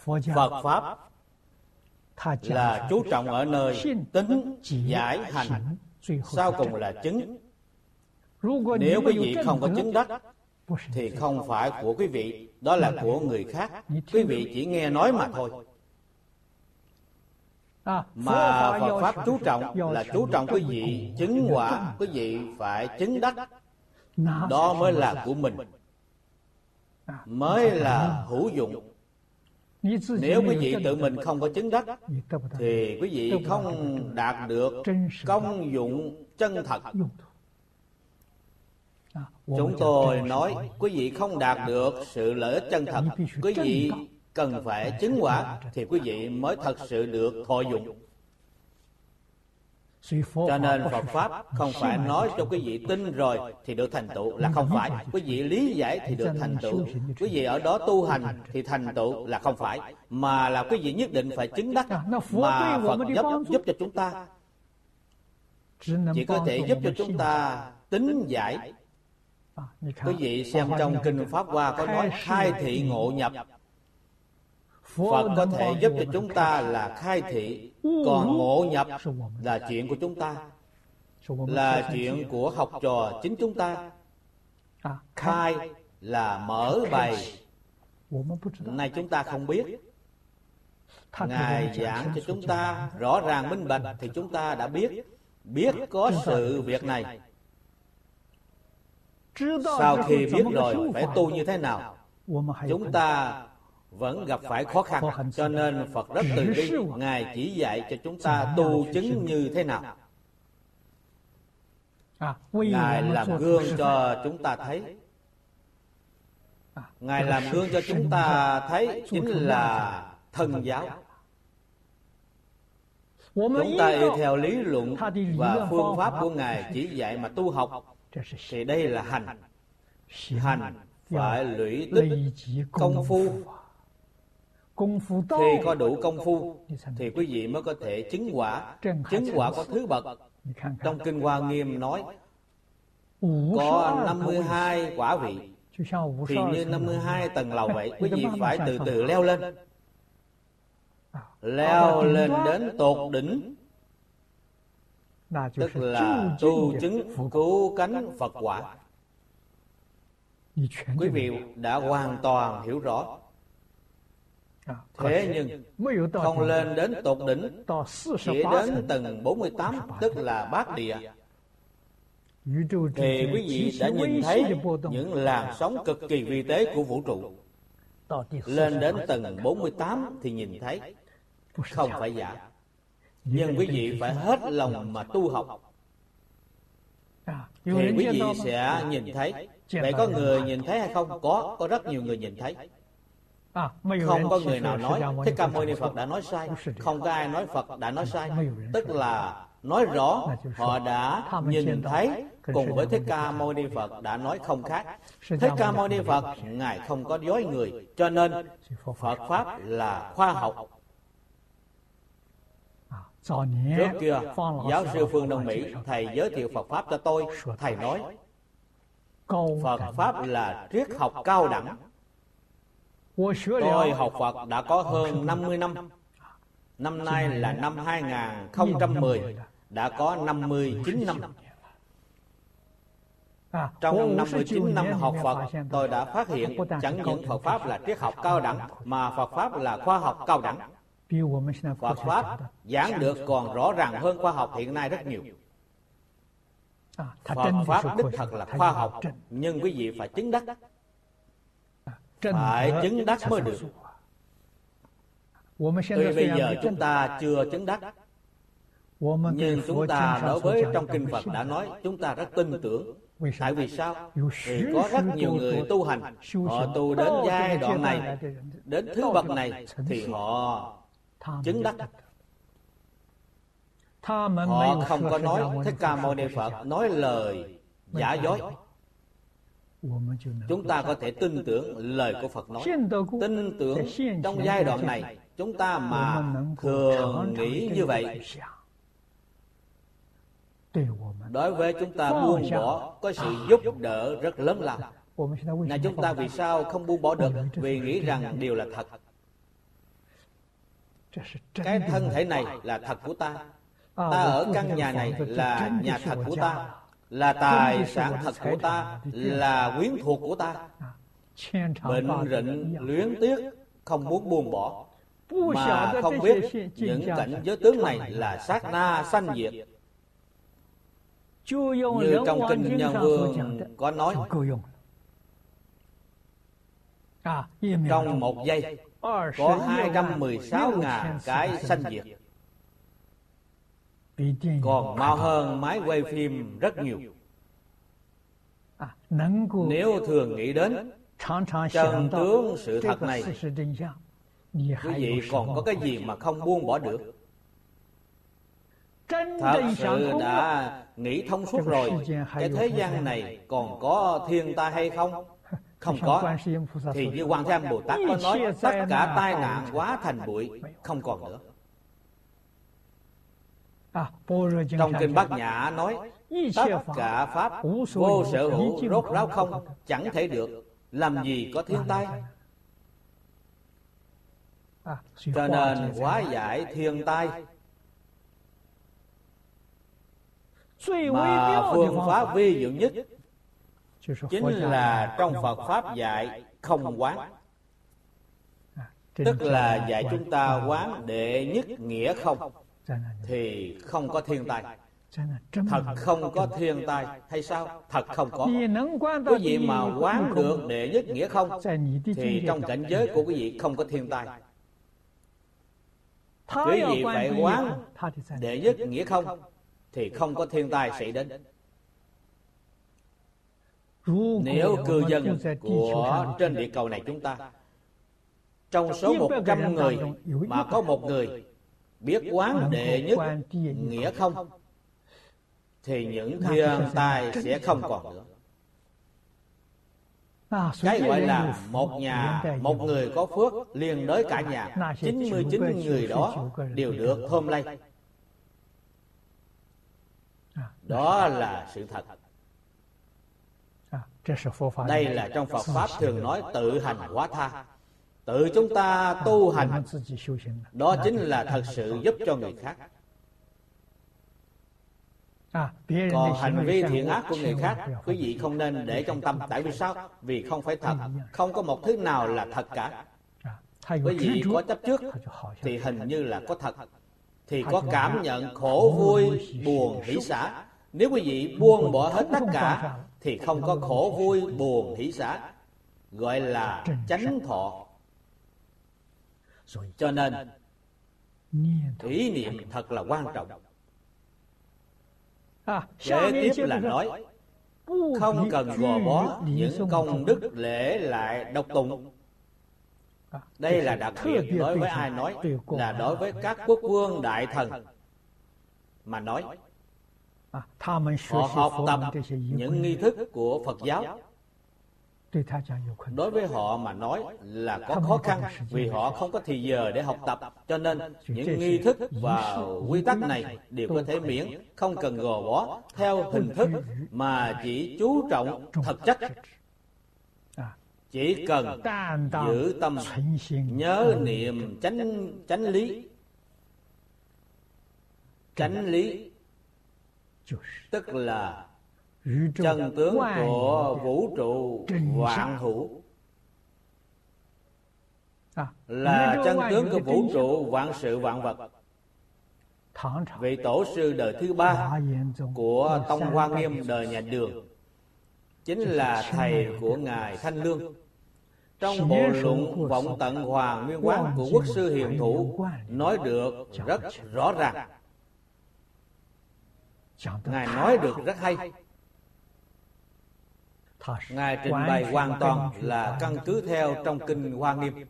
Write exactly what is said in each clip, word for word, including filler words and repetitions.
Phật Pháp là chú trọng ở nơi tính, giải, hành, sau cùng là chứng. Nếu quý vị không có chứng đắc thì không phải của quý vị, đó là của người khác. Quý vị chỉ nghe nói mà thôi. Mà Phật Pháp chú trọng là chú trọng quý vị chứng quả, quý vị phải chứng đắc. Đó mới là của mình, mới là hữu dụng. Nếu quý vị tự mình không có chứng đắc thì quý vị không đạt được công dụng chân thật. Chúng tôi nói quý vị không đạt được sự lợi ích chân thật, quý vị cần phải chứng quả thì quý vị mới thật sự được thọ dụng. Cho nên Phật Pháp không phải nói cho quý vị tin rồi thì được thành tựu, là không phải. Quý vị lý giải thì được thành tựu, quý vị ở đó tu hành thì thành tựu, là không phải. Mà là quý vị nhất định phải chứng đắc. Mà Phật giúp, giúp cho chúng ta chỉ có thể giúp cho chúng ta tính giải. Quý vị xem trong Kinh Pháp Hoa có nói khai thị ngộ nhập. Phật có thể giúp cho chúng ta là khai thị, còn ngộ nhập là chuyện của chúng ta, là chuyện của học trò chính chúng ta. Khai là mở bày, nay chúng ta không biết. Ngài giảng cho chúng ta rõ ràng minh bạch thì chúng ta đã biết. Biết có sự việc này. Sau khi biết rồi phải tu như thế nào, chúng ta vẫn gặp phải khó khăn. Cho nên Phật rất từ bi, Ngài chỉ dạy cho chúng ta tu chứng như thế nào. Ngài làm gương cho chúng ta thấy. Ngài làm gương cho chúng ta thấy chính là thân giáo. Chúng ta y theo lý luận và phương pháp của Ngài chỉ dạy mà tu học thì đây là hành. Hành phải lũy tích công phu. Khi có đủ công phu thì quý vị mới có thể chứng quả. Chứng quả có thứ bậc. Trong Kinh Hoa Nghiêm nói có năm mươi hai quả vị, thì như năm mươi hai tầng lầu vậy. Quý vị phải từ từ leo lên, leo lên đến tột đỉnh, tức là tu chứng cứu cánh Phật quả. Quý vị đã hoàn toàn hiểu rõ. Thế nhưng không lên đến tột đỉnh, chỉ đến tầng bốn mươi tám, tức là bát địa, thì quý vị đã nhìn thấy những làn sóng cực kỳ vi tế của vũ trụ. Lên đến tầng bốn mươi tám thì nhìn thấy, không phải giả. Nhưng quý vị phải hết lòng mà tu học thì quý vị sẽ nhìn thấy. Vậy có người nhìn thấy hay không? Có, có rất nhiều người nhìn thấy. Không có người nào nói Thích Ca Mâu Ni Phật đã nói sai, không có ai nói Phật đã nói sai. Tức là nói rõ họ đã nhìn thấy, cùng với Thích Ca Mâu Ni Phật đã nói không khác. Thích Ca Mâu Ni Phật Ngài không có dối người, cho nên Phật Pháp là khoa học. Trước kia giáo sư Phương Đông Mỹ, thầy giới thiệu Phật Pháp cho tôi. Thầy nói Phật Pháp là triết học cao đẳng. Tôi học Phật đã có hơn năm mươi năm. Năm nay là năm hai nghìn không trăm mười, đã có năm mươi chín năm. Trong năm mươi chín năm học Phật, tôi đã phát hiện chẳng những Phật Pháp là triết học cao đẳng, mà Phật Pháp là khoa học cao đẳng. Phật Pháp giảng được còn rõ ràng hơn khoa học hiện nay rất nhiều. Phật Pháp đích thật là khoa học, nhưng quý vị phải chứng đắc. Phải chứng đắc mới được. Tuy bây giờ chúng ta chưa chứng đắc, nhưng chúng ta đối với trong Kinh Phật đã nói, chúng ta rất tin tưởng. Tại vì sao? Vì có rất nhiều người tu hành, họ tu đến giai đoạn này, đến thứ bậc này thì họ chứng đắc. Họ không có nói Thích Ca Mâu Ni Phật nói lời giả dối. Chúng ta có thể tin tưởng lời của Phật nói. Tin tưởng trong giai đoạn này, chúng ta mà thường nghĩ như vậy, đối với chúng ta buông bỏ có sự giúp đỡ rất lớn lao. Này chúng ta vì sao không buông bỏ được? Vì nghĩ rằng điều là thật. Cái thân thể này là thật của ta. Ta ở căn nhà này là nhà thật của ta, là tài sản thật của ta, là quyến thuộc của ta. Bệnh rịnh luyến tiếc, không muốn buông bỏ, mà không biết những cảnh giới tướng này là sát na sanh diệt. Như trong kinh Nhân Vương có nói, trong một giây có hai trăm mười sáu ngàn cái sanh diệt, còn mau hơn máy quay phim rất nhiều. Nếu thường nghĩ đến chân tướng sự thật này, quý vị còn có cái gì mà không buông bỏ được? Thật sự đã nghĩ thông suốt rồi, cái thế gian này còn có thiên tai hay không? Không có. Thì như Quan Thế Âm Bồ Tát có nói, tất cả tai nạn hóa thành bụi, không còn nữa. Trong kinh Bát Nhã nói, tất cả pháp vô sở hữu, rốt ráo không, chẳng thể được, làm gì có thiên tai. Cho nên hóa giải thiên tai mà phương pháp vi diệu nhất chính là trong Phật Pháp dạy không quán. Tức là dạy chúng ta quán đệ nhất nghĩa không, thì không có thiên tai. Thật không có thiên tai hay sao? Thật không có. Quý vị mà quán được đệ nhất nghĩa không, thì trong cảnh giới của quý vị không có thiên tai. Quý vị phải quán đệ nhất nghĩa không, thì không có thiên tai xảy đến. Nếu cư dân của trên địa cầu này chúng ta, trong số một trăm người mà có một người biết quán đệ nhất nghĩa không, thì những thiên tai sẽ không còn nữa. Cái gọi là một nhà, một người có phước liền đới cả nhà, chín mươi chín người đó đều được thơm lây. Đó là sự thật. Đây là trong Phật Pháp thường nói tự hành hóa tha. Tự chúng ta tu hành, đó chính là thật sự giúp cho người khác. Còn hành vi thiện ác của người khác, quý vị không nên để trong tâm. Tại vì sao? Vì không phải thật. Không có một thứ nào là thật cả. Quý vị có chấp trước thì hình như là có thật, thì có cảm nhận khổ vui buồn hỷ xả. Nếu quý vị buông bỏ hết tất cả thì không có khổ vui buồn hỷ xả, gọi là chánh thọ. Cho nên ý niệm thật là quan trọng. Kế tiếp là nói không cần gò bó những công đức lễ lại độc tụng. Đây là đặc biệt đối với ai nói? Là đối với các quốc vương đại thần mà nói. Họ học tập những nghi thức của Phật giáo, đối với họ mà nói là có khó khăn, vì họ không có thì giờ để học tập. Cho nên những nghi thức và quy tắc này đều có thể miễn, không cần gò bó theo hình thức, mà chỉ chú trọng thực chất. Chỉ cần giữ tâm nhớ niệm chánh chánh lý. Chánh lý tức là chân tướng của vũ trụ vạn hữu, là chân tướng của vũ trụ vạn sự vạn vật. Vị tổ sư đời thứ ba của Tông Hoa Nghiêm đời Nhà Đường chính là thầy của ngài Thanh Lương. Trong bộ luận Vọng Tận Hoàng Nguyên Quán của Quốc sư Hiền Thủ nói được rất rõ ràng. Ngài nói được rất hay. Ngài trình bày hoàn toàn là căn cứ theo trong kinh Hoa Nghiêm,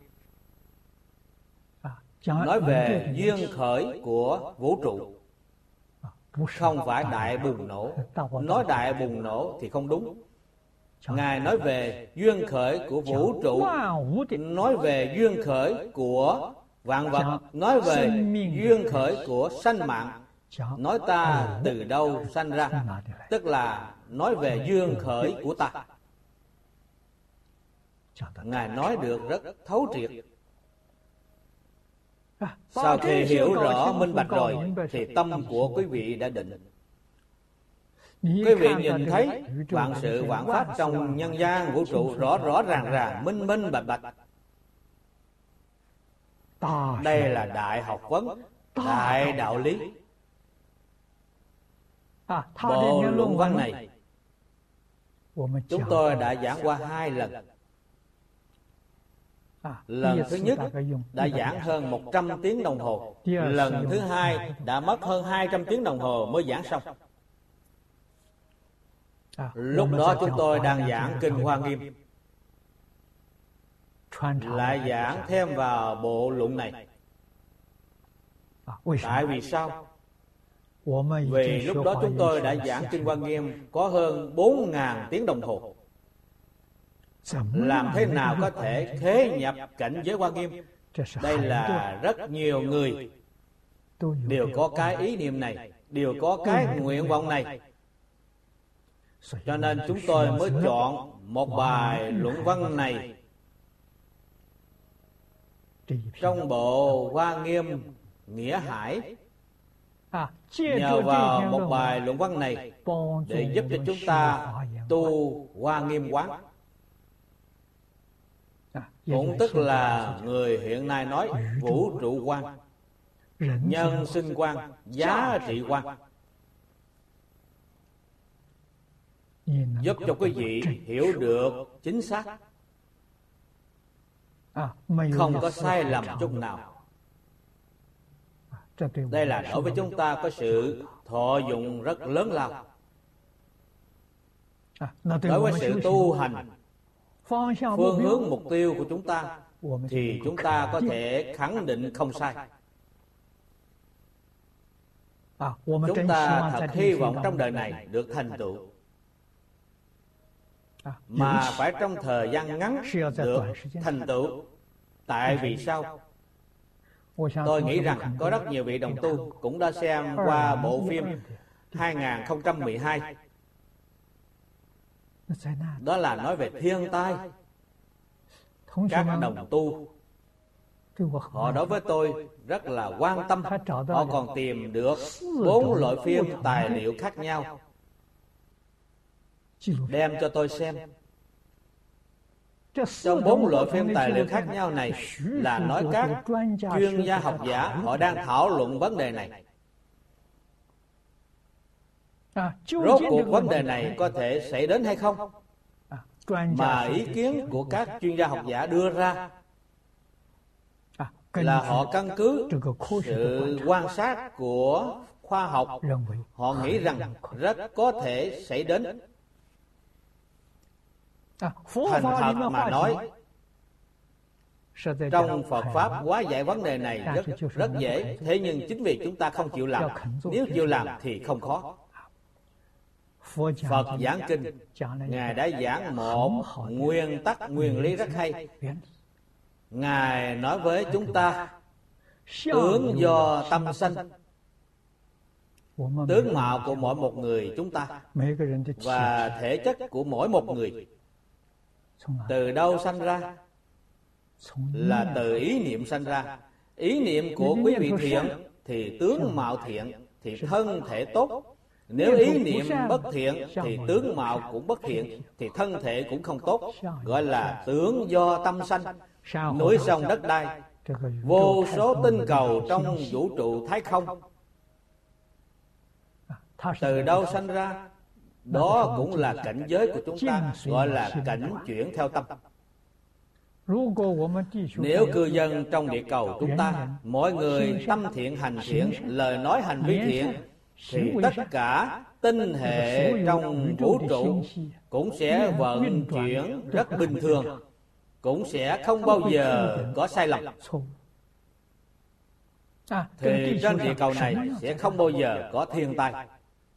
nói về duyên khởi của vũ trụ, không phải đại bùng nổ. Nói đại bùng nổ thì không đúng. Ngài nói về duyên khởi của vũ trụ, nói về duyên khởi của vạn vật, nói về duyên khởi của sanh mạng. Nói ta từ đâu sanh ra, tức là nói về duyên khởi của ta. Ngài nói được rất thấu triệt. Sau khi hiểu rõ minh bạch rồi thì tâm của quý vị đã định. Quý vị nhìn thấy vạn sự vạn pháp trong nhân gian vũ trụ rõ rõ ràng ràng, minh minh bạch bạch. Đây là đại học vấn, đại đạo lý. Bộ luận văn này chúng tôi đã giảng qua hai lần. Lần thứ nhất đã giảng hơn một trăm tiếng đồng hồ. Lần thứ hai đã mất hơn hai trăm tiếng đồng hồ mới giảng xong. Lúc đó chúng tôi đang giảng Kinh Hoa Nghiêm, lại giảng thêm vào bộ luận này. Tại vì sao? Vì lúc đó chúng tôi đã giảng Kinh Hoa Nghiêm có hơn bốn ngàn tiếng đồng hồ. Làm thế nào có thể khế nhập cảnh giới Hoa Nghiêm? Đây là rất nhiều người đều có cái ý niệm này, đều có cái nguyện vọng này. Cho nên chúng tôi mới chọn một bài luận văn này trong bộ Hoa Nghiêm Nghĩa Hải. Nhờ vào một bài luận văn này để giúp cho chúng ta tu Hoa Nghiêm quán, cũng tức là người hiện nay nói vũ trụ quan, nhân sinh quan, giá trị quan, giúp cho quý vị hiểu được chính xác, không có sai lầm chút nào. Đây là đối với chúng ta có sự thọ dụng rất lớn lao. Đối với sự tu hành, phương hướng mục tiêu của chúng ta thì chúng ta có thể khẳng định không sai. Chúng ta thật hy vọng trong đời này được thành tựu, mà phải trong thời gian ngắn được thành tựu. Tại vì sao? Tôi nghĩ rằng có rất nhiều vị đồng tu cũng đã xem qua bộ phim hai không một hai. Đó là nói về thiên tai. Các đồng tu, họ đối với tôi rất là quan tâm. Họ còn tìm được bốn loại phim tài liệu khác nhau đem cho tôi xem. Trong bốn loại phim tài liệu khác nhau này là nói các chuyên gia học giả họ đang thảo luận vấn đề này. Rốt cuộc vấn đề này có thể xảy đến hay không, mà ý kiến của các chuyên gia học giả đưa ra là họ căn cứ sự quan sát của khoa học. Họ nghĩ rằng rất có thể xảy đến. Thành thật mà nói, trong Phật Pháp hóa giải vấn đề này rất, rất dễ. Thế nhưng chính vì chúng ta không chịu làm. Nếu chịu làm thì không khó. Phật giảng kinh, Ngài đã giảng một nguyên tắc, nguyên lý rất hay. Ngài nói với chúng ta tướng do tâm sanh. Tướng mạo của mỗi một người chúng ta và thể chất của mỗi một người từ đâu sanh ra? Là từ ý niệm sanh ra. Ý niệm của quý vị thiện thì tướng mạo thiện, thì thân thể tốt. Nếu ý niệm bất thiện thì tướng mạo cũng bất thiện, thì thân thể cũng không tốt. Gọi là tướng do tâm sanh. Núi sông đất đai, vô số tinh cầu trong vũ trụ thái không, từ đâu sanh ra? Đó cũng là cảnh giới của chúng ta, gọi là cảnh chuyển theo tâm. Nếu cư dân trong địa cầu chúng ta, mỗi người tâm thiện hành thiện, lời nói hành vi thiện, thì tất cả tinh hệ trong vũ trụ cũng sẽ vận chuyển rất bình thường, cũng sẽ không bao giờ có sai lầm. Thì trên địa cầu này sẽ không bao giờ có thiên tai.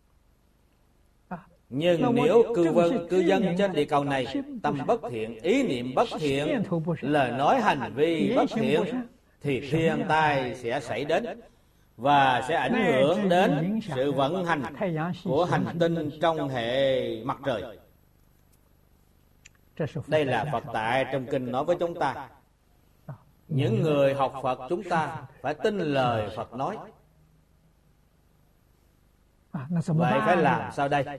Nhưng nếu cư vân, cư dân trên địa cầu này tâm bất thiện, ý niệm bất thiện, lời nói hành vi bất thiện, thì thiên tai sẽ xảy đến và sẽ ảnh hưởng đến sự vận hành của hành tinh trong hệ mặt trời. Đây là Phật tại trong kinh nói với chúng ta. Những người học Phật chúng ta phải tin lời Phật nói. Vậy phải làm sao đây?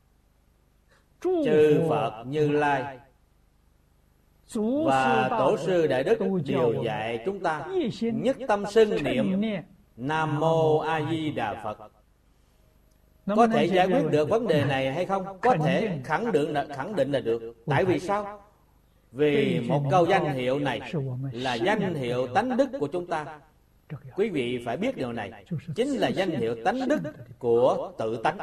Chư Phật Như Lai và Tổ sư Đại Đức đều dạy chúng ta nhất tâm xưng niệm Nam Mô A Di Đà Phật. Có thể giải quyết được vấn đề này hay không? Có thể khẳng định là, khẳng định là được. Tại vì sao? Vì một câu danh hiệu này là danh hiệu tánh đức của chúng ta. Quý vị phải biết điều này, chính là danh hiệu tánh đức của tự tánh.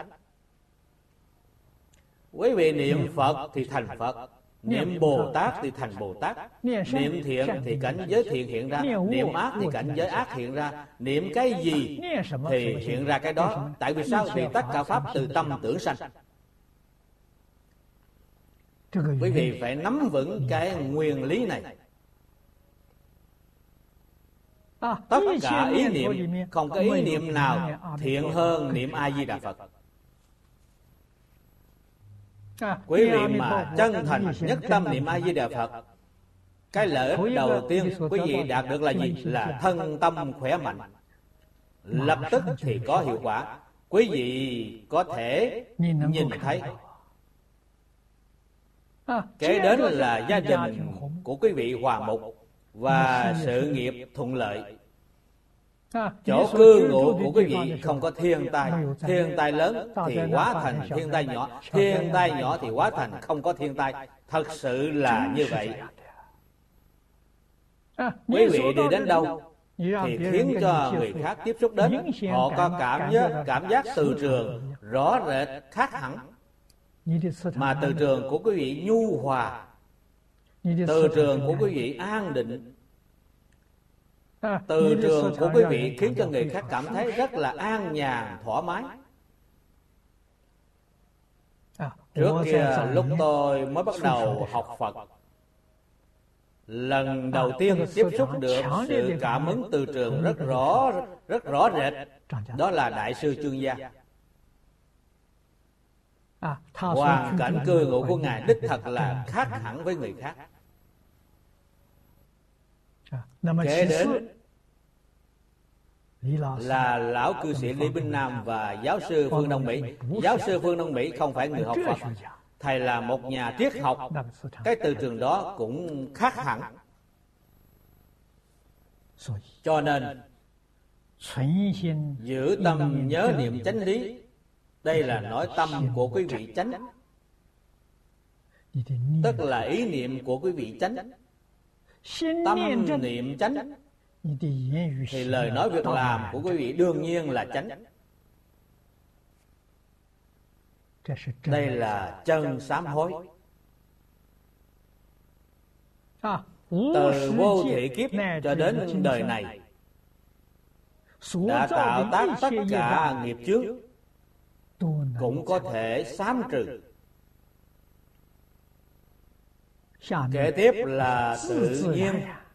Quý vị niệm Phật thì thành Phật, niệm Bồ Tát thì thành Bồ Tát, niệm thiện thì cảnh giới thiện hiện ra, niệm ác thì cảnh giới ác hiện ra. Niệm cái gì thì hiện ra cái đó. Tại vì sao? Vì tất cả pháp từ tâm tưởng sanh. Quý vị phải nắm vững cái nguyên lý này. Tất cả ý niệm, không có ý niệm nào thiện hơn niệm A Di Đà Phật. Quý vị mà chân thành nhất tâm niệm A Di Đà Phật, cái lợi ích đầu tiên quý vị đạt được là gì? Là thân tâm khỏe mạnh. Lập tức thì có hiệu quả. Quý vị có thể nhìn thấy. Kế đến là gia đình của quý vị hòa mục và sự nghiệp thuận lợi. Chỗ cư ngụ của quý vị không có thiên tai. Thiên tai lớn thì hóa thành thiên tai nhỏ, thiên tai nhỏ thì hóa thành không có thiên tai. Thật sự là như vậy. Quý vị đi đến đâu thì khiến cho người khác tiếp xúc đến, họ có cảm giác, cảm giác từ trường rõ rệt khác hẳn. Mà từ trường của quý vị nhu hòa, từ trường của quý vị an định, từ trường của quý vị khiến cho người khác cảm thấy rất là an nhàn, thoải mái. Trước kia lúc tôi mới bắt đầu học Phật, lần đầu tiên tiếp xúc được sự cảm ứng từ trường rất rõ, rất rõ rệt, đó là Đại sư Chương Gia. Hoàn cảnh cư ngụ của Ngài đích thật là khác hẳn với người khác. Kế đến là lão cư sĩ Lý Binh Nam và giáo sư Phương Đông Mỹ. Giáo sư Phương Đông Mỹ không phải người học Phật, thầy là một nhà triết học. Cái từ trường đó cũng khác hẳn. Cho nên giữ tâm nhớ niệm chánh lý, đây là nói tâm của quý vị chánh, tức là ý niệm của quý vị chánh. Tâm niệm chánh thì lời nói việc làm của quý vị đương nhiên là chánh. Đây là chân sám hối. Từ vô thị kiếp cho đến đời này đã tạo tác tất cả nghiệp chướng cũng có thể sám trừ. Kế tiếp là tự nhiên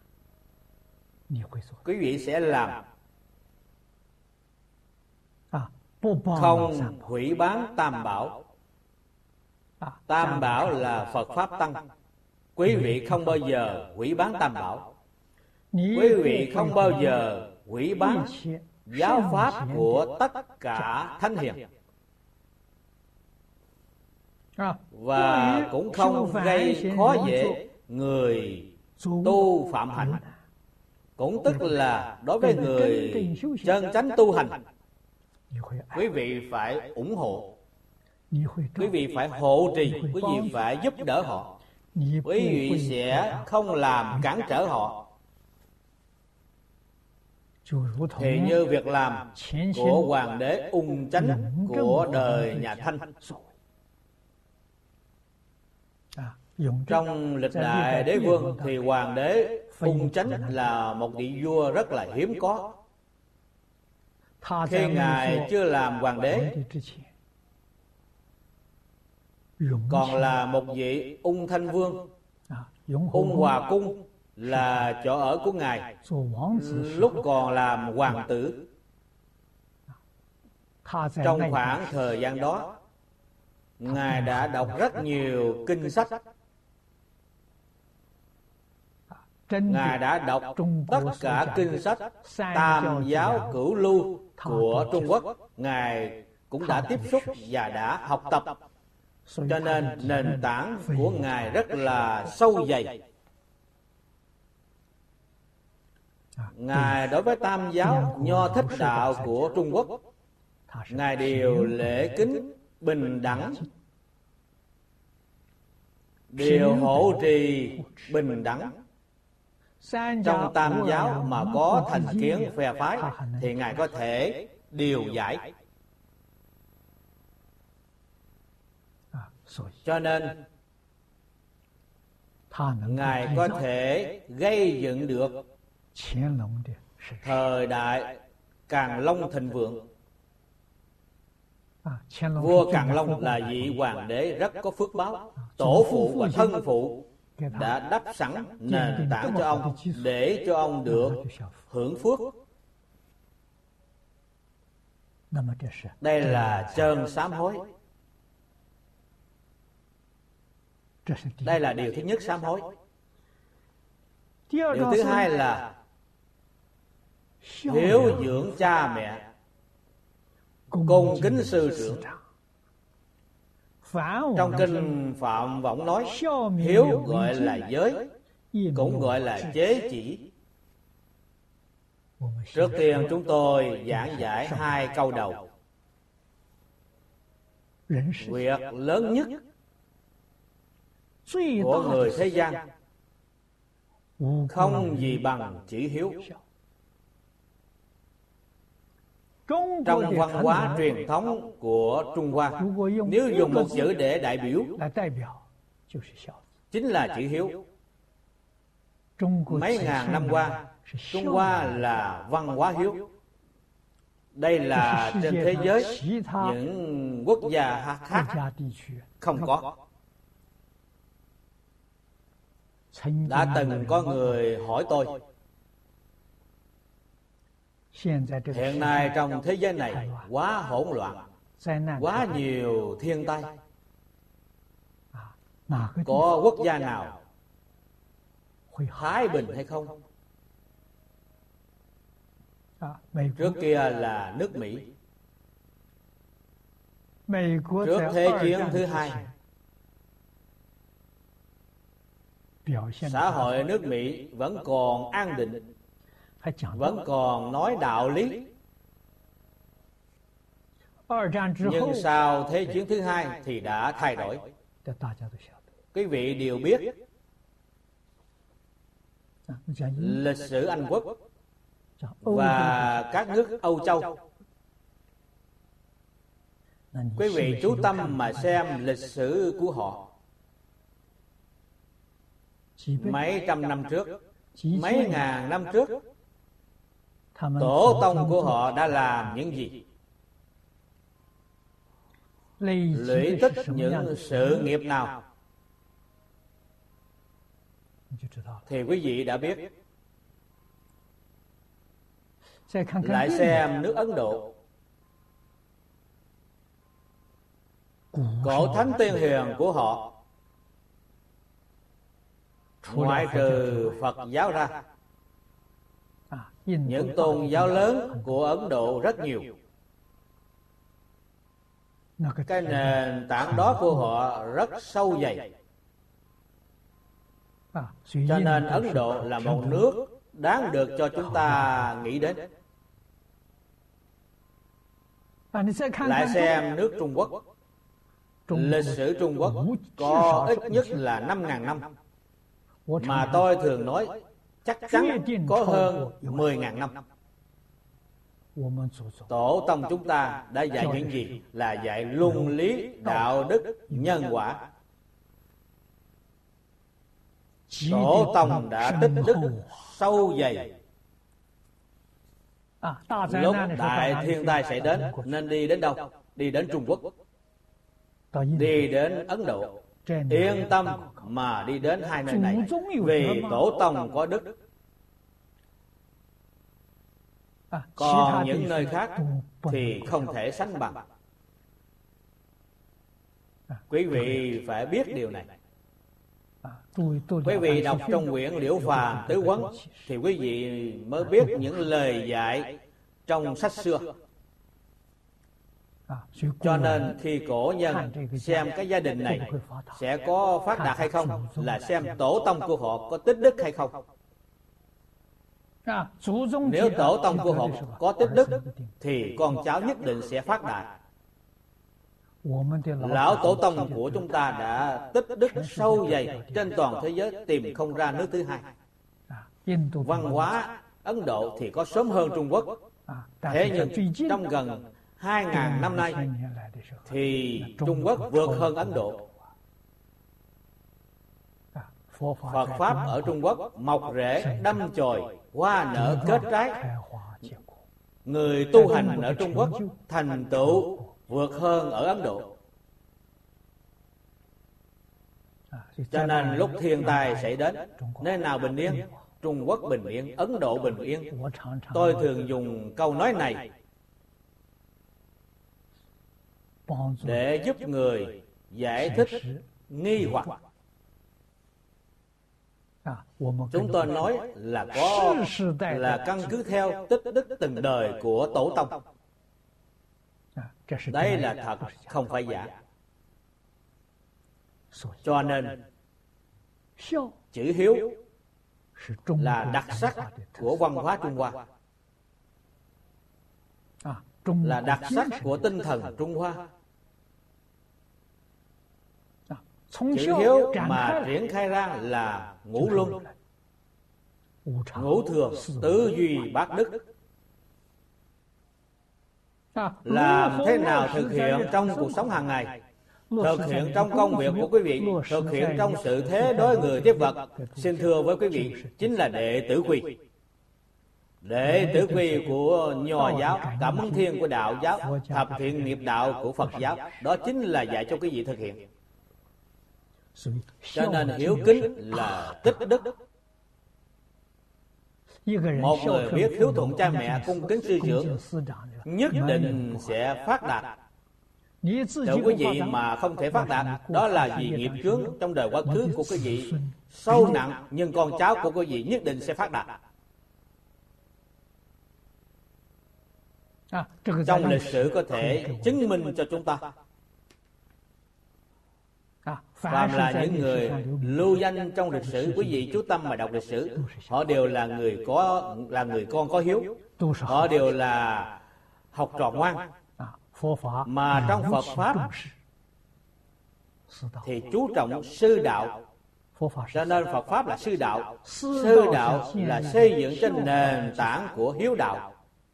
quý vị sẽ làm. Không hủy bán tam bảo. Tam bảo là Phật Pháp Tăng. Quý vị không bao giờ hủy bán tam bảo. Quý vị không bao giờ hủy bán giáo pháp của tất cả thánh hiền, và cũng không gây khó dễ người tu phạm hạnh. Cũng tức là đối với người chân chánh tu hành, quý vị phải ủng hộ, quý vị phải hộ trì, quý vị phải giúp đỡ họ, quý vị sẽ không làm cản trở họ. Thì như việc làm của hoàng đế Ung Chánh của đời nhà Thanh. Trong lịch đại đế vương thì hoàng đế Ung Chánh là một vị vua rất là hiếm có. Khi Ngài chưa làm hoàng đế, còn là một vị Ung Thanh Vương. Ung Hòa Cung là chỗ ở của Ngài lúc còn làm hoàng tử. Trong khoảng thời gian đó, Ngài đã đọc rất nhiều kinh sách. Ngài đã đọc tất cả kinh sách Tam giáo cửu lưu của Trung Quốc. Ngài cũng đã tiếp xúc và đã học tập. Cho nên nền tảng của Ngài rất là sâu dày. Ngài đối với Tam giáo Nho Thích đạo của Trung Quốc, Ngài đều lễ kính bình đẳng, đều hộ trì bình đẳng. Trong Tam giáo mà có thành kiến phe phái thì Ngài có thể điều giải. Cho nên Ngài có thể gây dựng được thời đại Càn Long thịnh vượng. Vua Càn Long là vị hoàng đế rất có phước báo. Tổ phụ và thân phụ đã đắp sẵn nền tảng cho ông để cho ông được hưởng phước. Đây là trơn sám hối. Đây là điều thứ nhất, sám hối. Điều thứ hai là hiếu dưỡng cha mẹ, cung kính sư trưởng. Trong kinh Phạm Võng nói hiếu gọi là giới, cũng gọi là chế chỉ. Trước tiên chúng tôi giảng giải hai câu đầu. Việc lớn nhất của người thế gian không gì bằng chỉ hiếu. Trong văn hóa truyền thống của Trung Hoa, nếu dùng một chữ để đại biểu, chính là chữ hiếu. Mấy ngàn năm qua, Trung Hoa là văn hóa hiếu. Đây là trên thế giới những quốc gia khác không có. Đã từng có người hỏi tôi, hiện nay trong thế giới này quá hỗn loạn, quá nhiều thiên tai, có quốc gia nào thái bình hay không? Trước kia là nước Mỹ. Trước Thế chiến thứ hai, xã hội nước Mỹ vẫn còn an định, vẫn còn nói đạo lý. Nhưng sau Thế chiến thứ hai thì đã thay đổi. Quý vị đều biết lịch sử Anh Quốc và các nước Âu Châu. Quý vị chú tâm mà xem lịch sử của họ. Mấy trăm năm trước, mấy ngàn năm trước, tổ tông của họ đã làm những gì? Lũy tích những sự nghiệp nào thì quý vị đã biết. Lại xem nước Ấn Độ, cổ thánh tiên hiền của họ, ngoại trừ Phật giáo ra, những tôn giáo lớn của Ấn Độ rất nhiều. Cái nền tảng đó của họ rất sâu dày. Cho nên Ấn Độ là một nước đáng được cho chúng ta nghĩ đến. Lại xem nước Trung Quốc. Lịch sử Trung Quốc có ít nhất là năm ngàn năm, mà tôi thường nói chắc chắn có hơn mười ngàn năm. Tổ tông chúng ta đã dạy những gì? Là dạy luân lý, đạo đức, nhân quả. Tổ tông đã tích đức sâu dày. Lúc đại thiên tai xảy đến nên đi đến đâu? Đi đến Trung Quốc, đi đến Ấn Độ. Yên tâm mà đi đến hai nơi này, vì tổ tông có đức. Còn những nơi khác thì không thể sánh bằng. Quý vị phải biết điều này. Quý vị đọc trong quyển Liễu Phàm Tứ Quấn thì quý vị mới biết những lời dạy trong sách xưa. Cho nên khi cổ nhân xem cái gia đình này sẽ có phát đạt hay không là xem tổ tông của họ có tích đức hay không. Nếu tổ tông của họ có tích đức thì con cháu nhất định sẽ phát đạt. Lão tổ tông của chúng ta đã tích đức sâu dày, trên toàn thế giới tìm không ra nước thứ hai. Văn hóa Ấn Độ thì có sớm hơn Trung Quốc. Thế nhưng trong gần hai ngàn năm nay thì Trung Quốc vượt hơn Ấn Độ. Phật Pháp ở Trung Quốc mọc rễ, đâm chồi, hoa nở, kết trái. Người tu hành ở Trung Quốc thành tựu vượt hơn ở Ấn Độ. Cho nên lúc thiên tai xảy đến, nơi nào bình yên? Trung Quốc bình yên, Ấn Độ bình yên. Tôi thường dùng câu nói này để giúp người giải thích nghi hoặc. Chúng tôi nói là có là căn cứ theo tích đức từng đời của tổ tông. Đây là thật, không phải giả. Cho nên chữ hiếu là đặc sắc của văn hóa Trung Hoa, là đặc sắc của tinh thần Trung Hoa. Chữ hiếu mà triển khai ra là ngũ luân, ngũ thường, tứ duy, bát đức. Làm thế nào thực hiện trong cuộc sống hàng ngày, thực hiện trong công việc của quý vị, thực hiện trong sự thế đối người tiếp vật. Xin thưa với quý vị, chính là đệ tử quy. Đệ tử quy của Nho giáo, Cảm Ứng Thiên của Đạo giáo, Thập Thiện Nghiệp Đạo của Phật giáo. Đó chính là dạy cho quý vị thực hiện. Cho nên hiếu kính là tích đức. Một người biết hiếu thuận cha mẹ, cung kính sư trưởng, nhất định sẽ phát đạt. Nếu quý vị mà không thể phát đạt, đó là vì nghiệp chướng trong đời quá khứ của quý vị sâu nặng, nhưng con cháu của quý vị nhất định sẽ phát đạt. Trong lịch sử có thể chứng minh cho chúng ta. Phàm là những người lưu danh trong lịch sử, quý vị chú tâm mà đọc lịch sử, họ đều là người có là người con có hiếu, họ đều là học trò ngoan. Mà trong Phật Pháp thì chú trọng sư đạo. Cho nên Phật Pháp là sư đạo. Sư đạo là xây dựng trên nền tảng của hiếu đạo.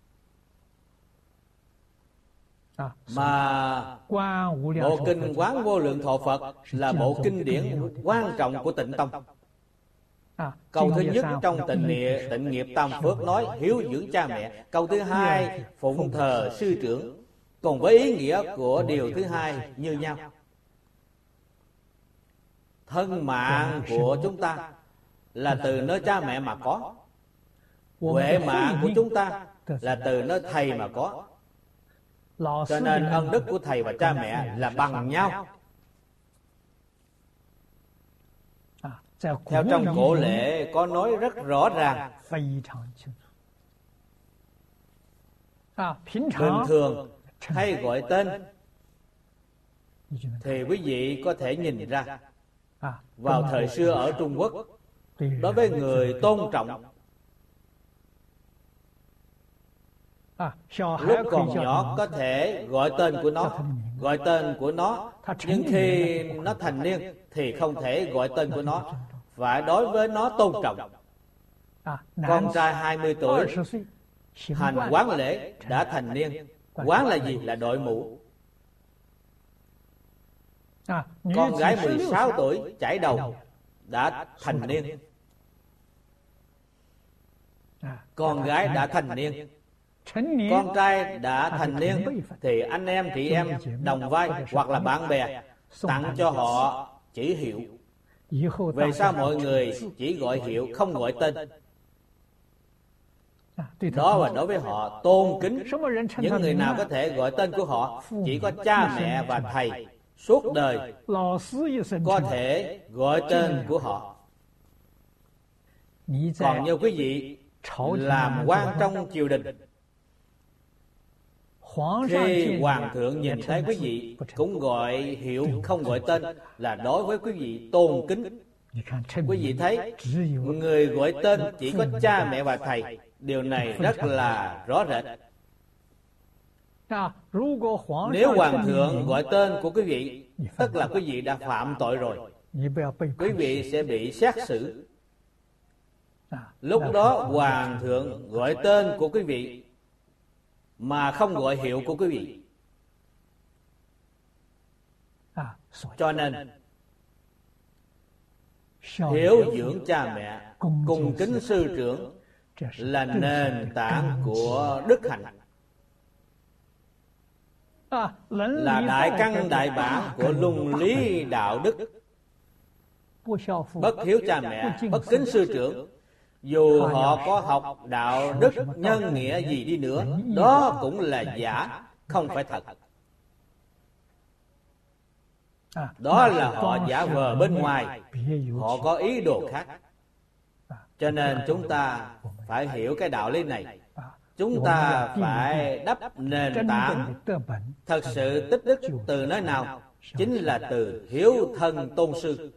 Mà bộ kinh Quán Vô Lượng Thọ Phật là bộ kinh điển quan trọng của Tịnh Tông. Câu thứ nhất trong tịnh nghiệp, tịnh nghiệp tam phước nói hiếu dưỡng cha mẹ. Câu thứ hai phụng thờ sư trưởng. Còn với ý nghĩa của điều thứ hai như nhau. Thân mạng của chúng ta là từ nơi cha mẹ mà có. Huệ mạng của chúng ta là từ nơi thầy mà có. Cho nên ân đức của thầy và cha mẹ là bằng nhau. Theo trong cổ lễ có nói rất rõ ràng. Bình thường hay gọi tên thì quý vị có thể nhìn ra. Vào thời xưa ở Trung Quốc, đối với người tôn trọng, lúc còn nhỏ có thể gọi tên của nó, gọi tên của nó, nhưng khi nó thành niên thì không thể gọi tên của nó, phải đối với nó tôn trọng. Con trai hai mươi tuổi hành quán lễ đã thành niên. Quán là gì? Là đội mũ. Con gái mười sáu tuổi chải đầu đã thành niên. Con gái đã thành niên. Con trai đã thành niên thì anh em chị em đồng vai hoặc là bạn bè tặng cho họ chữ hiệu. Về sau mọi người chỉ gọi hiệu, không gọi tên. Đó là đối với họ tôn kính. Những người nào có thể gọi tên của họ chỉ có cha mẹ và thầy. suốt đời có thể gọi tên của họ. Còn như quý vị làm quan trong triều đình, khi hoàng thượng nhìn thấy quý vị cũng gọi hiệu không gọi tên, là đối với quý vị tôn kính. Quý vị thấy người gọi tên chỉ có cha mẹ và thầy, điều này rất là rõ rệt. Nếu hoàng thượng gọi tên của quý vị, tức là quý vị đã phạm tội rồi, quý vị sẽ bị xét xử. Lúc đó hoàng thượng gọi tên của quý vị mà không gọi hiệu của quý vị. Cho nên hiếu dưỡng cha mẹ, cung kính sư trưởng là nền tảng của đức hạnh, là đại căn đại bản của luân lý đạo đức. Bất hiếu cha mẹ, bất kính sư trưởng, dù họ có học đạo đức nhân nghĩa gì đi nữa, đó cũng là giả, không phải thật. Đó là họ giả vờ bên ngoài, họ có ý đồ khác. Cho nên chúng ta phải hiểu cái đạo lý này. Chúng ta phải đắp nền tảng thật sự tích đức từ nơi nào? Chính là từ hiếu thân tôn sư.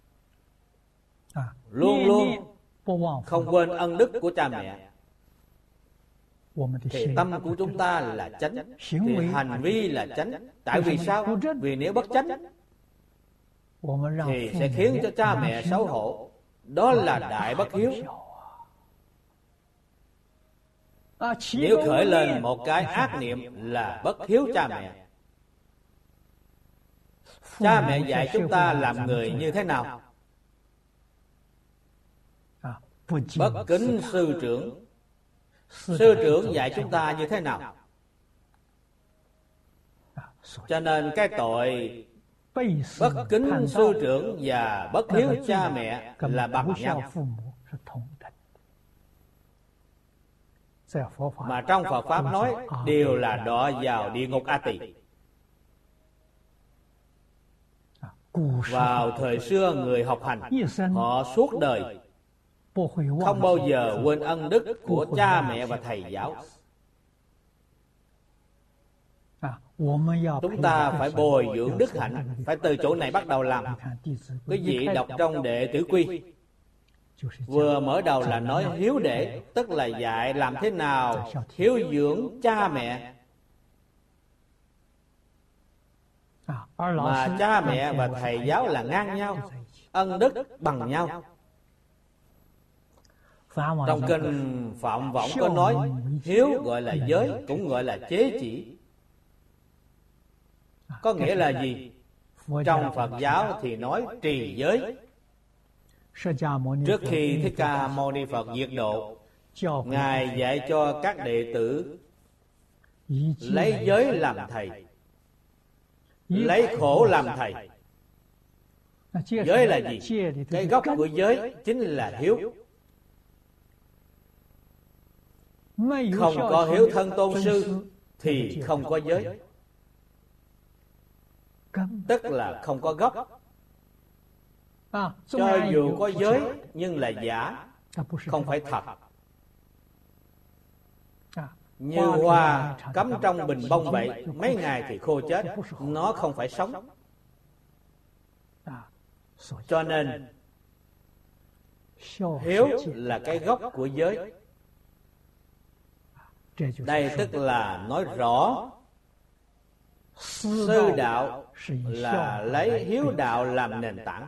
Luôn luôn không quên ân đức của cha mẹ, thì tâm của chúng ta là chánh, thì hành vi là chánh. Tại vì sao? Vì nếu bất chánh thì sẽ khiến cho cha mẹ xấu hổ. Đó là đại bất hiếu. Nếu khởi lên một cái ác niệm là bất hiếu cha mẹ. Cha mẹ dạy chúng ta làm người như thế nào? Bất kính sư trưởng. Sư trưởng dạy chúng ta như thế nào? Cho nên cái tội bất kính sư trưởng và bất hiếu cha mẹ là bằng nhau. Mà trong Phật Pháp nói đều là đọa vào địa ngục A Tỳ. Vào thời xưa người học hành, họ suốt đời không bao giờ quên ân đức của cha mẹ và thầy giáo. Chúng ta phải bồi dưỡng đức hạnh, phải từ chỗ này bắt đầu làm. Quý vị đọc trong Đệ Tử Quy, vừa mở đầu là nói hiếu đệ, tức là dạy làm thế nào hiếu dưỡng cha mẹ. Mà cha mẹ và thầy giáo là ngang nhau, ân đức bằng nhau. Trong kinh Phạm Võng có nói hiếu gọi là giới, cũng gọi là chế chỉ. Có nghĩa là gì? Trong Phật giáo thì nói trì giới. Trước khi Thích Ca Mâu Ni Phật diệt độ, Ngài dạy cho các đệ tử lấy giới làm thầy, lấy khổ làm thầy. Giới là gì? Cái gốc của giới chính là hiếu. Không có hiếu thân tôn sư thì không có giới, tức là không có gốc. Cho dù có giới nhưng là giả, không phải thật. Như hoa cắm trong bình bông vậy, mấy ngày thì khô chết, nó không phải sống. Cho nên hiếu là cái gốc của giới. Đây tức là nói rõ sư đạo là lấy hiếu đạo làm nền tảng.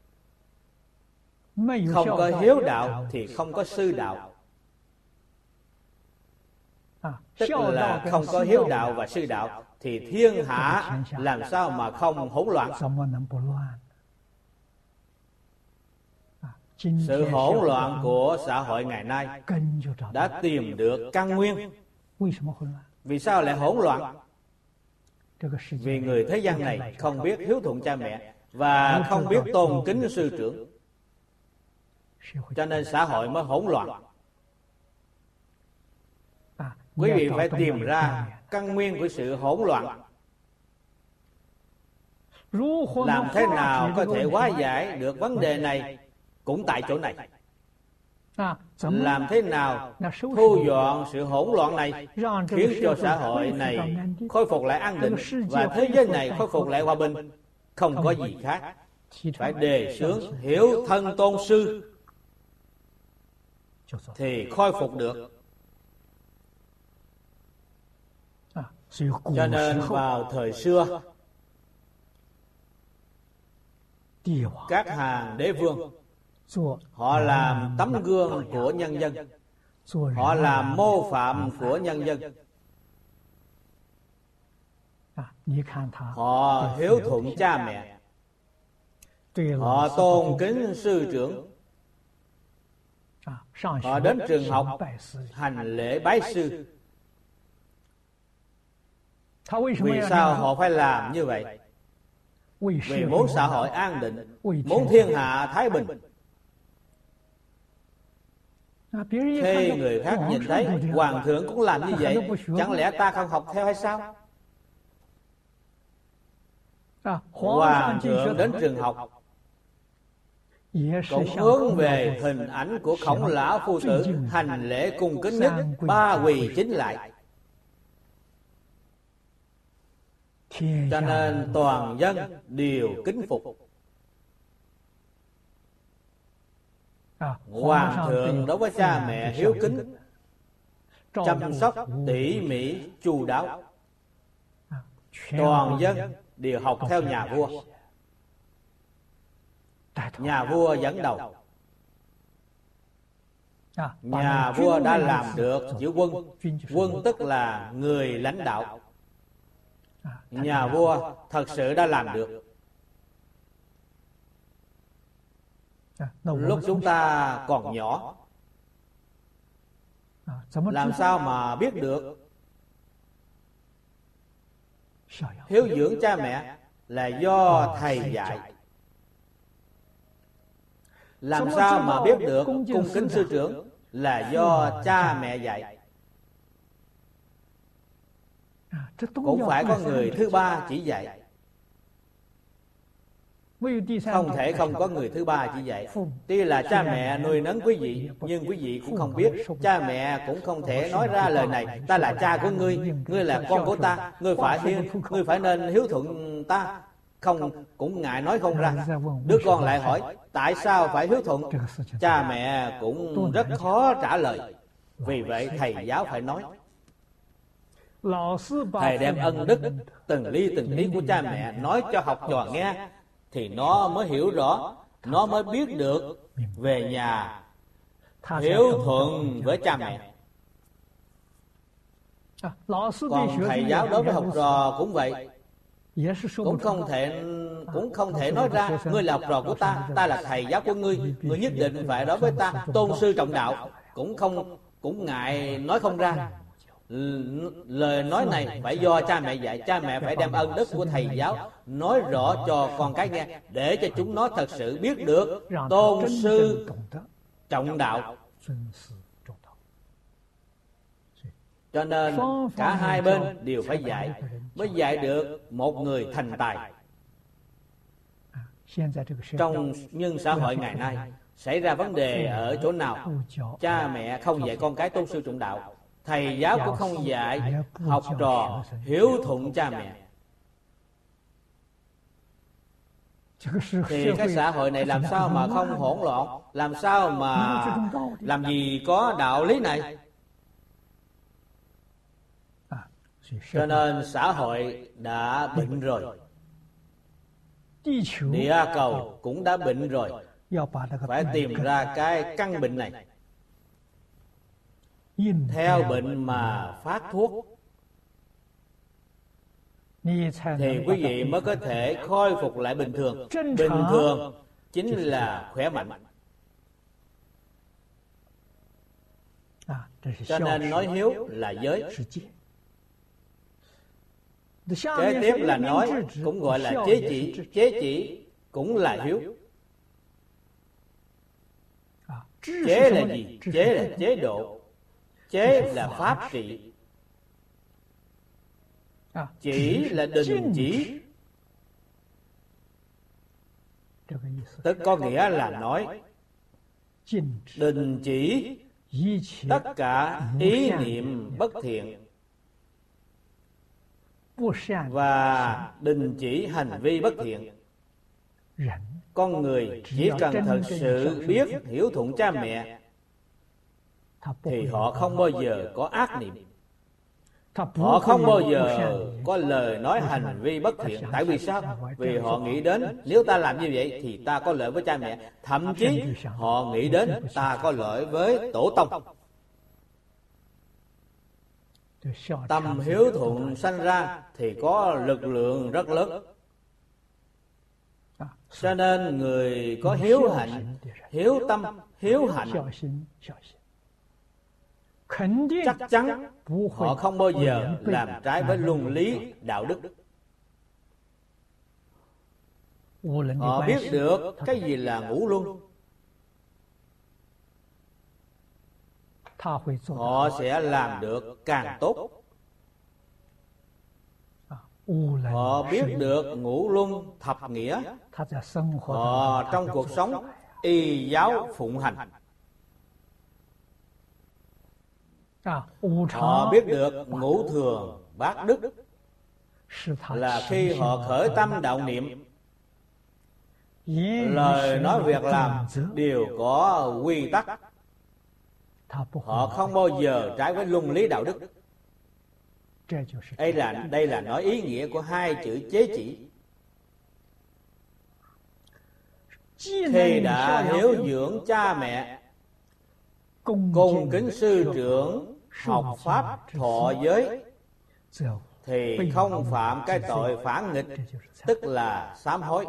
Không có hiếu đạo thì không có sư đạo. Tức là không có hiếu đạo và sư đạo thì thiên hạ làm sao mà không hỗn loạn. Sự hỗn loạn của xã hội ngày nay đã tìm được căn nguyên. Vì sao lại hỗn loạn? Vì người thế gian này không biết hiếu thuận cha mẹ và không biết tôn kính sư trưởng, cho nên xã hội mới hỗn loạn. Quý vị phải tìm ra căn nguyên của sự hỗn loạn. Làm thế nào có thể hóa giải được vấn đề này cũng tại chỗ này. Làm thế nào thu dọn sự hỗn loạn này, khiến cho xã hội này khôi phục lại an định và thế giới này khôi phục lại hòa bình? Không có gì khác, phải đề xướng hiểu thân tôn sư thì khôi phục được. Cho nên vào thời xưa, các hàng đế vương họ làm tấm gương của nhân dân, họ làm mô phạm của nhân dân. Họ hiếu thuận cha mẹ, họ tôn kính sư trưởng, họ đến trường học hành lễ bái sư. Vì sao họ phải làm như vậy? Vì muốn xã hội an định, muốn thiên hạ thái bình. Khi người khác nhìn thấy hoàng thượng cũng làm như vậy, chẳng lẽ ta không học theo hay sao? Hoàng thượng đến trường học cũng hướng về hình ảnh của Khổng lão phu tử, hành lễ cung kính nhất, ba quỳ chính lại. Cho nên toàn dân đều kính phục. Hoàng thượng đối với cha mẹ hiếu kính, chăm sóc tỉ mỉ chu đáo. Toàn dân đều học theo nhà vua. Nhà vua dẫn đầu. Nhà vua đã làm được chữ quân. Quân tức là người lãnh đạo. Nhà vua thật sự đã làm được. Lúc chúng ta còn nhỏ, làm sao mà biết được? Hiếu dưỡng cha mẹ là do thầy dạy. Làm sao mà biết được cung kính sư trưởng là do cha mẹ dạy. Cũng phải có người thứ ba chỉ dạy. Không thể không có người thứ ba chỉ dạy. Tuy là cha mẹ nuôi nấng quý vị, nhưng quý vị cũng không biết. Cha mẹ cũng không thể nói ra lời này: ta là cha của ngươi, ngươi là con của ta, ngươi phải hiếu, ngươi phải nên hiếu thuận ta. Không, cũng ngại nói không ra. Đứa con lại hỏi tại sao phải hiếu thuận, cha mẹ cũng rất khó trả lời. Vì vậy thầy giáo phải nói. Thầy đem ân đức từng ly từng tí của cha mẹ nói cho học trò nghe, thì nó mới hiểu rõ, nó mới biết được về nhà hiếu thuận với cha mẹ. Còn thầy giáo đối với học trò cũng vậy, cũng không thể cũng không thể nói ra ngươi là học trò của ta, ta là thầy giáo của ngươi, ngươi nhất định phải đối với ta tôn sư trọng đạo. Cũng không cũng ngại nói không ra. Lời nói này phải do cha mẹ dạy. Cha mẹ phải đem ân đức của thầy giáo nói rõ cho con cái nghe, để cho chúng nó thật sự biết được tôn sư trọng đạo. Cho nên cả hai bên đều phải dạy, mới dạy được một người thành tài. Trong nhân xã hội ngày nay xảy ra vấn đề ở chỗ nào? Cha mẹ không dạy con cái tôn sư trọng đạo, thầy giáo cũng không dạy học trò hiếu thuận cha mẹ, thì cái xã hội này làm sao mà không hỗn loạn? Làm sao mà làm gì có đạo lý này? Cho nên xã hội đã bệnh rồi, địa cầu cũng đã bệnh rồi. Phải tìm ra cái căn bệnh này, theo bệnh mà phát thuốc, thì quý vị mới có thể khôi phục lại bình thường. Bình thường chính là khỏe mạnh. Cho nên nói hiếu là giới. Kế tiếp là nói, cũng gọi là chế chỉ. Chế chỉ cũng là hiếu. Chế là gì? Chế là chế độ. Chế là pháp trị. Chỉ là đình chỉ. Tức có nghĩa là nói đình chỉ tất cả ý niệm bất thiện và đình chỉ hành vi bất thiện. Con người chỉ cần thật sự biết hiếu thuận cha mẹ thì họ không bao giờ có ác niệm, họ không bao giờ có lời nói hành vi bất thiện. Tại vì sao? Vì họ nghĩ đến nếu ta làm như vậy thì ta có lợi với cha mẹ, thậm chí họ nghĩ đến ta có lợi với tổ tông. Tâm hiếu thuận sanh ra thì có lực lượng rất lớn. Cho nên người có hiếu hạnh, hiếu tâm, hiếu hạnh chắc chắn họ không bao giờ làm trái với luân lý đạo đức. Họ biết được cái gì là ngũ luân, họ sẽ làm được càng tốt. Họ biết được ngũ luân thập nghĩa, họ trong cuộc sống y giáo phụng hành. Họ biết được ngũ thường bát đức, là khi họ khởi tâm đạo niệm, lời nói việc làm đều có quy tắc, họ không bao giờ trái với luân lý đạo đức. Đây là, đây là nói ý nghĩa của hai chữ chế chỉ. Khi đã hiếu dưỡng cha mẹ, cung kính sư trưởng, học pháp thọ giới, thì không phạm cái tội phản nghịch, tức là sám hối.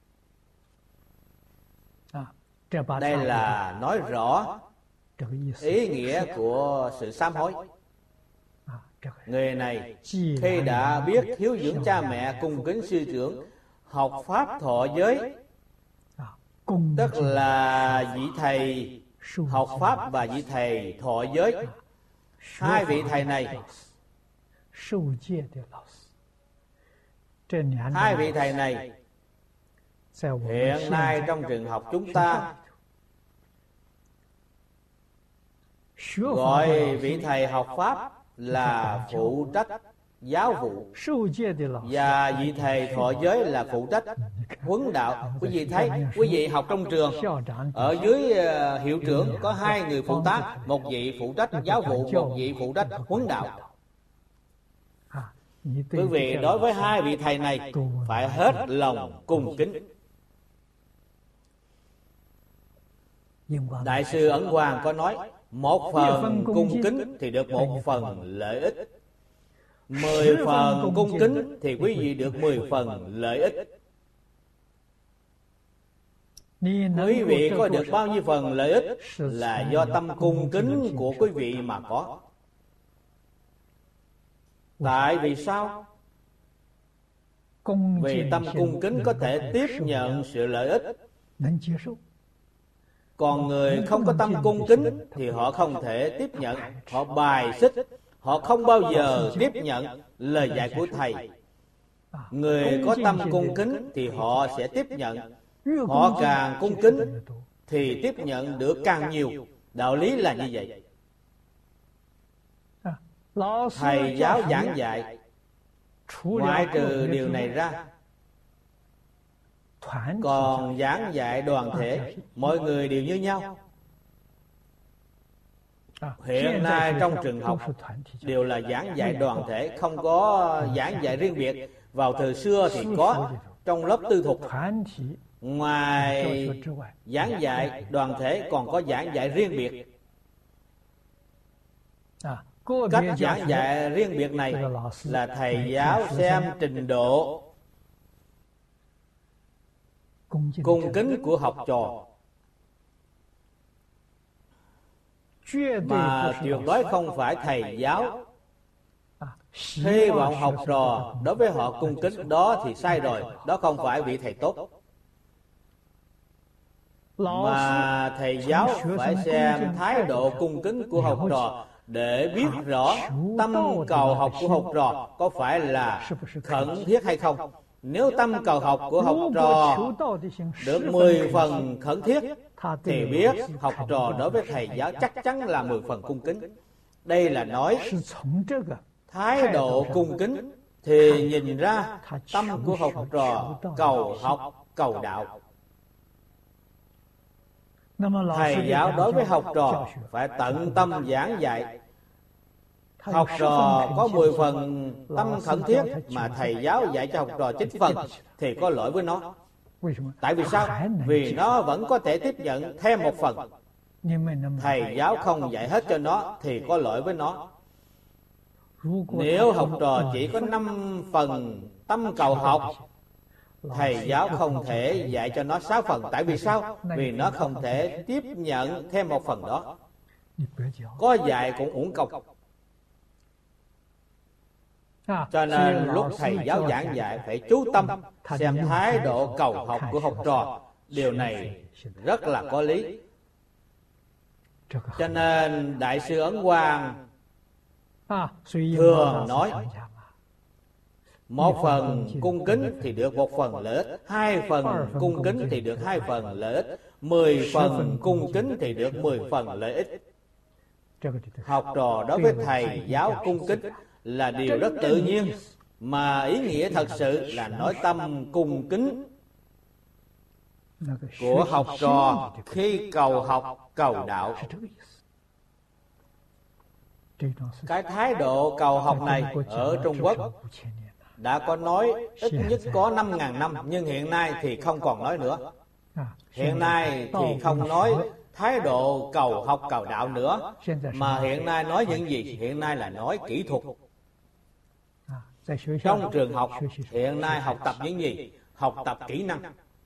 Đây là nói rõ ý nghĩa của sự sám hối. Người này khi đã biết hiếu dưỡng cha mẹ, cung kính sư trưởng, học pháp thọ giới, tức là vị thầy học pháp và vị thầy thọ giới. Hai vị thầy này, hai vị thầy này hiện nay trong trường học chúng ta gọi vị thầy học pháp là phụ trách giáo vụ, và vị thầy thọ giới là phụ trách huấn đạo. Quý vị thấy, quý vị học trong trường, ở dưới hiệu trưởng có hai người phụ tá, một vị phụ trách giáo vụ, một vị phụ trách huấn đạo. Quý vị đối với hai vị thầy này phải hết lòng cung kính. Đại sư Ấn Quang có nói, một phần cung kính thì được một phần lợi ích, mười phần cung kính thì quý vị được mười phần lợi ích. Quý vị có được bao nhiêu phần lợi ích là do tâm cung kính của quý vị mà có. Tại vì sao? Vì tâm cung kính có thể tiếp nhận sự lợi ích. Còn người không có tâm cung kính thì họ không thể tiếp nhận, họ bài xích, họ không bao giờ tiếp nhận lời dạy của thầy. Người có tâm cung kính thì họ sẽ tiếp nhận, họ càng cung kính thì tiếp nhận được càng nhiều. Đạo lý là như vậy. Thầy giáo giảng dạy, ngoại trừ điều này ra, còn giảng dạy đoàn thể, mọi người đều như nhau. Hiện nay trong trường học đều là giảng dạy đoàn thể, không có giảng dạy riêng biệt. Vào thời xưa thì có, trong lớp tư thục, ngoài giảng dạy đoàn thể còn có giảng dạy riêng biệt. Cách giảng dạy riêng biệt này là thầy giáo xem trình độ cung kính của học trò, mà tuyệt đối không phải thầy giáo hy vọng học trò đối với họ cung kính, đó thì sai rồi, đó không phải vị thầy tốt. Mà thầy giáo phải xem thái độ cung kính của học trò để biết rõ tâm cầu học của học trò có phải là khẩn thiết hay không. Nếu tâm cầu học của học trò được mười phần khẩn thiết, thì biết học trò đối với thầy giáo chắc chắn là mười phần cung kính. Đây là nói thái độ cung kính thì nhìn ra tâm của học trò cầu học, cầu đạo. Thầy giáo đối với học trò phải tận tâm giảng dạy. Học trò có mười phần tâm khẩn thiết mà thầy giáo dạy cho học trò chín phần thì có lỗi với nó. Tại vì sao? Vì nó vẫn có thể tiếp nhận thêm một phần. Thầy giáo không dạy hết cho nó thì có lỗi với nó. Nếu học trò chỉ có năm phần tâm cầu học, thầy giáo không thể dạy cho nó sáu phần. Tại vì sao? Vì nó không thể tiếp nhận thêm một phần đó. Có dạy cũng uổng công. Cho nên lúc thầy giáo giảng dạy phải chú tâm xem thái độ cầu học của học trò. Điều này rất là có lý. Cho nên Đại sư Ấn Quang thường nói một phần cung kính thì được một phần lợi ích, hai phần cung kính thì được hai phần lợi ích, mười phần cung kính thì được mười phần lợi ích. Học trò đối với thầy giáo cung kính là điều rất tự nhiên, mà ý nghĩa thật sự là nói tâm cung kính của học trò khi cầu học, cầu đạo. Cái thái độ cầu học này ở Trung Quốc đã có nói ít nhất có năm ngàn năm, nhưng hiện nay thì không còn nói nữa. Hiện nay thì không nói thái độ cầu học cầu đạo nữa, mà hiện nay nói những gì? Hiện nay là nói kỹ thuật. Trong trường học hiện nay học tập những gì? Học tập kỹ năng.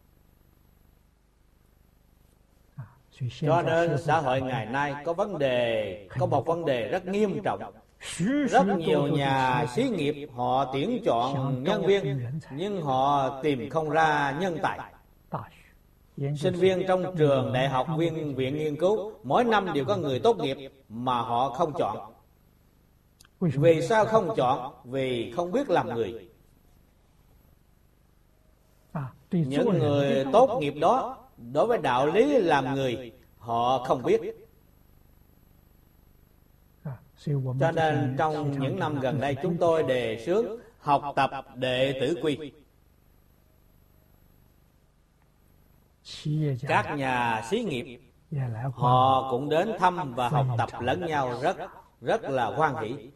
Cho nên xã hội ngày nay có vấn đề, có một vấn đề rất nghiêm trọng. Rất nhiều nhà xí nghiệp họ tuyển chọn nhân viên, nhưng họ tìm không ra nhân tài. Sinh viên trong trường đại học, viên viện nghiên cứu mỗi năm đều có người tốt nghiệp mà họ không chọn. Vì sao không chọn? Vì không biết làm người. Những người tốt nghiệp đó đối với đạo lý làm người họ không biết. Cho nên trong những năm gần đây chúng tôi đề xướng học tập đệ tử quy. Các nhà xí nghiệp họ cũng đến thăm và học tập lẫn nhau rất rất là hoan hỷ.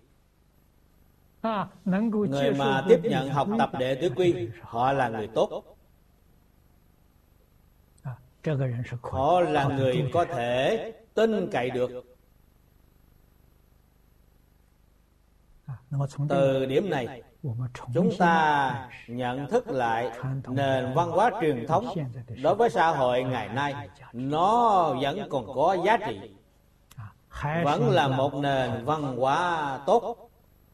Người mà tiếp nhận học tập đệ tử quy họ là người tốt. Họ là người có thể tin cậy được. Từ điểm này chúng ta nhận thức lại nền văn hóa truyền thống đối với xã hội ngày nay nó vẫn còn có giá trị, vẫn là một nền văn hóa tốt.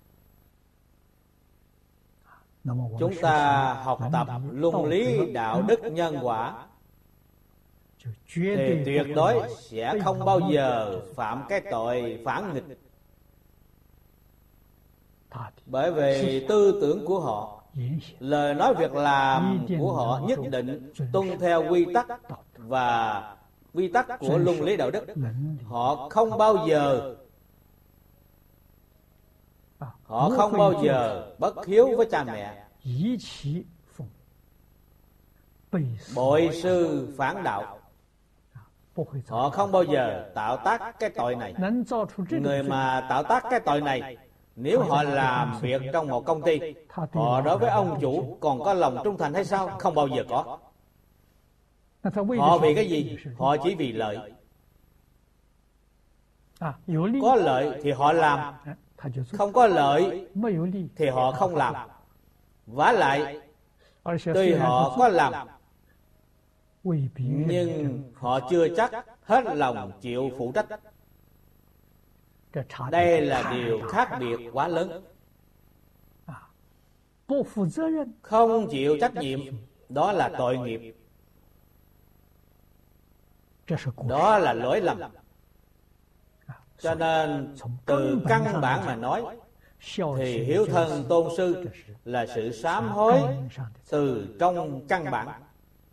Chúng ta học tập luân lý đạo đức nhân quả thì tuyệt đối sẽ không bao giờ phạm cái tội phản nghịch. Bởi vì tư tưởng của họ, lời nói việc làm của họ nhất định tuân theo quy tắc và quy tắc của luân lý đạo đức. Họ không bao giờ Họ không bao giờ bất hiếu với cha mẹ, bội sư phản đạo. Họ không bao giờ tạo tác cái tội này. Người mà tạo tác cái tội này, nếu họ làm việc trong một công ty, họ đối với ông chủ còn có lòng trung thành hay sao? Không bao giờ có. Họ vì cái gì? Họ chỉ vì lợi. Có lợi thì họ làm, không có lợi thì họ không làm. Vả lại, tuy họ có làm, nhưng họ chưa chắc hết lòng chịu phụ trách. Đây là điều khác biệt quá lớn. Không chịu trách nhiệm, đó là tội nghiệp, đó là lỗi lầm. Cho nên từ căn bản mà nói, thì hiếu thân tôn sư là sự sám hối từ trong căn bản.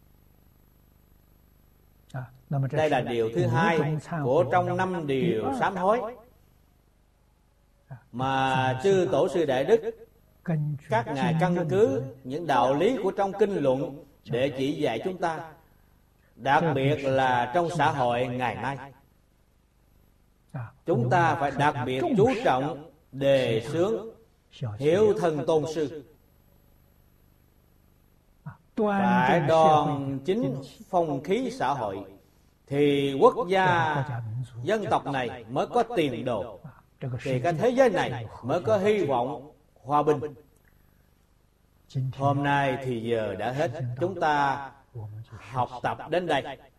Đây là điều thứ hai của trong năm điều sám hối mà chư tổ sư đại đức các ngài căn cứ những đạo lý của trong kinh luận để chỉ dạy chúng ta, đặc biệt là trong xã hội ngày nay. Chúng ta phải đặc biệt chú trọng đề xướng hiếu thân tôn sư, phải đoan chính phong khí xã hội, thì quốc gia dân tộc này mới có tiền đồ, thì cái thế giới này mới có hy vọng hòa bình. Hôm nay thì giờ đã hết, chúng ta học tập đến đây.